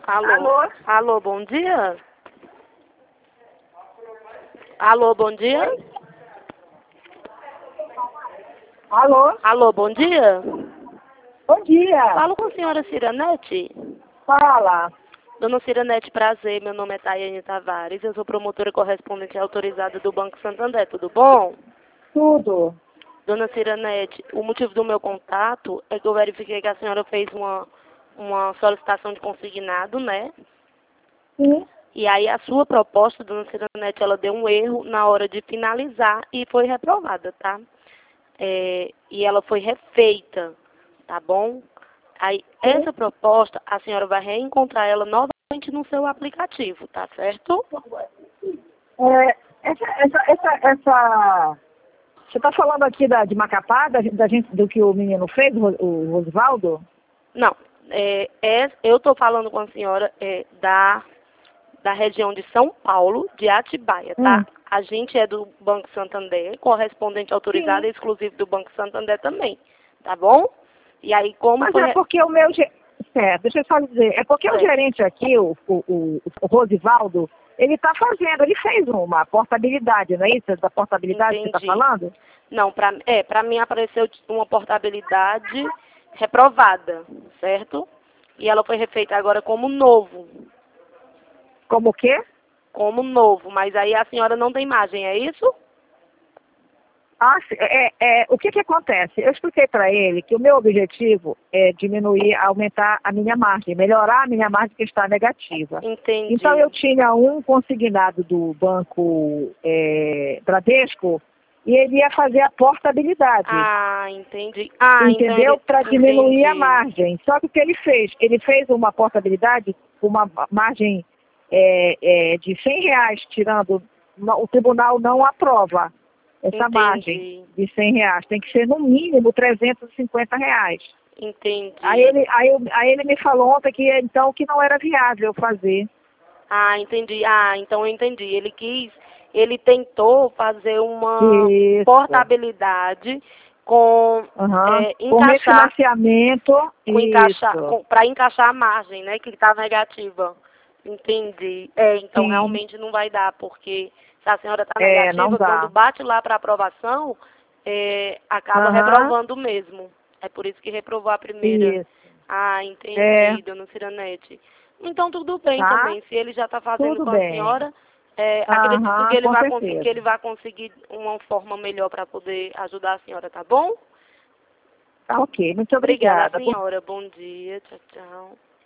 Alô? Alô? Alô, bom dia? Alô, bom dia? Alô? Alô, bom dia? Bom dia. Falo com a senhora Ciranete? Fala. Dona Ciranete, prazer. Meu nome é Tayane Tavares. Eu sou promotora correspondente autorizada do Banco Santander. Tudo bom? Tudo. Dona Ciranete, o motivo do meu contato é que eu verifiquei que a senhora fez uma solicitação de consignado, né? Sim. E aí a sua proposta, dona Ciranete, ela deu um erro na hora de finalizar e foi reprovada, tá? E ela foi refeita, tá bom? Aí essa proposta, a senhora vai reencontrar ela novamente no seu aplicativo, tá certo? Essa... Você está falando aqui de Macapá, da gente, do que o menino fez, o Rosvaldo? Não, eu estou falando com a senhora da região de São Paulo, de Atibaia, tá? A gente é do Banco Santander, correspondente autorizado e exclusivo do Banco Santander também, tá bom? E aí, como Mas foi... é porque o meu... Certo, deixa eu só dizer. É porque o gerente aqui, o Rosivaldo, ele está fazendo, ele fez uma portabilidade, não é isso? Da portabilidade que você está falando? Não, para mim apareceu uma portabilidade reprovada, certo? E ela foi refeita agora como novo. Como o quê? Como novo, mas aí a senhora não tem imagem, é isso? O que acontece? Eu expliquei para ele que o meu objetivo é diminuir, aumentar a minha margem, melhorar a minha margem que está negativa. Entendi. Então eu tinha um consignado do banco Bradesco e ele ia fazer a portabilidade. Ah, entendi. Entendeu? Então Para diminuir a entendi. margem. Só que o que ele fez? Ele fez uma portabilidade com uma margem de R$ 100, tirando, o tribunal não aprova essa margem de R$ 100. Tem que ser no mínimo R$ 350. Entendi. Aí ele me falou ontem que então que não era viável fazer. Entendi. Então eu entendi. Ele tentou fazer uma Isso. portabilidade com Com refinanciamento para encaixar a margem, né, que está negativa. Entendi. Então Sim. realmente não vai dar, porque se a senhora está negativa, quando bate lá para aprovação, acaba reprovando mesmo. É por isso que reprovou a primeira. Isso. Entendi, dona Ciranete. Então tudo bem também. Se ele já está fazendo Tudo com a bem. senhora, acredito que com ele vai conseguir uma forma melhor para poder ajudar a senhora, tá bom? Tá ok, muito Obrigada, obrigada. senhora. Bom dia. Tchau, tchau.